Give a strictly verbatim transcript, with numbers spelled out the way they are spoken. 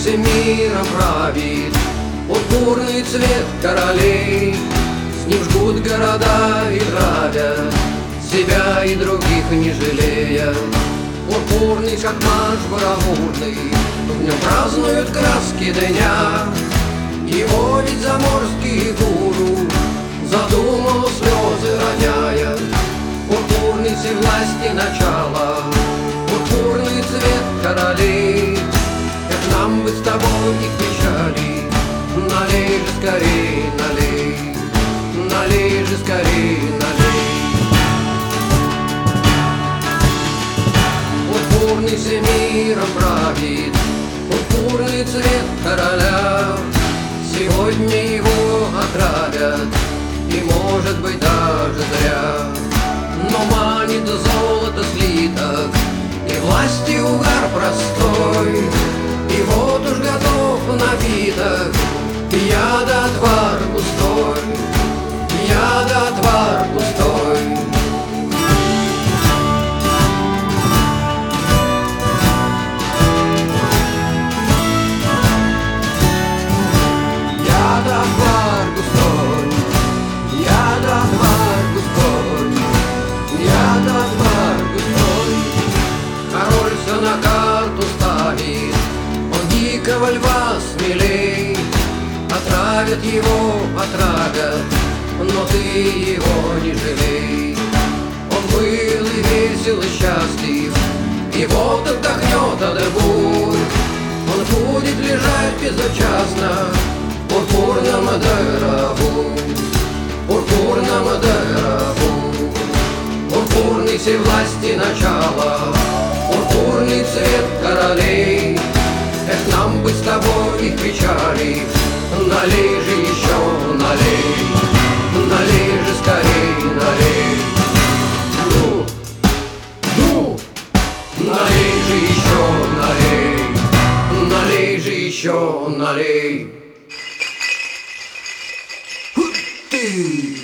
всем миром правит пурпурный цвет королей. С ним жгут города и травят себя и других не жалея. Пурпурный, как марш бравурный, в нем празднуют краски дня. Его ведь заморский гуру задумал, слезы роняя. Пурпурный всевласти начало, пурпурный цвет королей. Как нам бы с тобой их печали, налей же скорей, налей, налей же скорей, налей. Пурпурный всем миром правит пурпурный цвет короля. Сегодня его отравят, и может быть даже зря. Но манит золото слиток и власти угар простой. И вот уж готов напиток, яда отвар густой, яда отвар густой. Яда отвар густой, яда отвар густой, яда отвар густой. Король все на карту ставит, он дикого льва смелей. Отравят его, отравят, но ты его не жалей. Он был и весел, и счастлив, и вот отдохнет от бурь. Он будет лежать безучастно в пурпурном дырову, пурпурном дырову. Пурпурный всевласти начало, пурпурный цвет королей. Эх, нам бы с тобой их печали, налей же еще, налей, налей же скорей, налей. Ну, ну, налей же еще, налей, налей же еще, налей. Ты!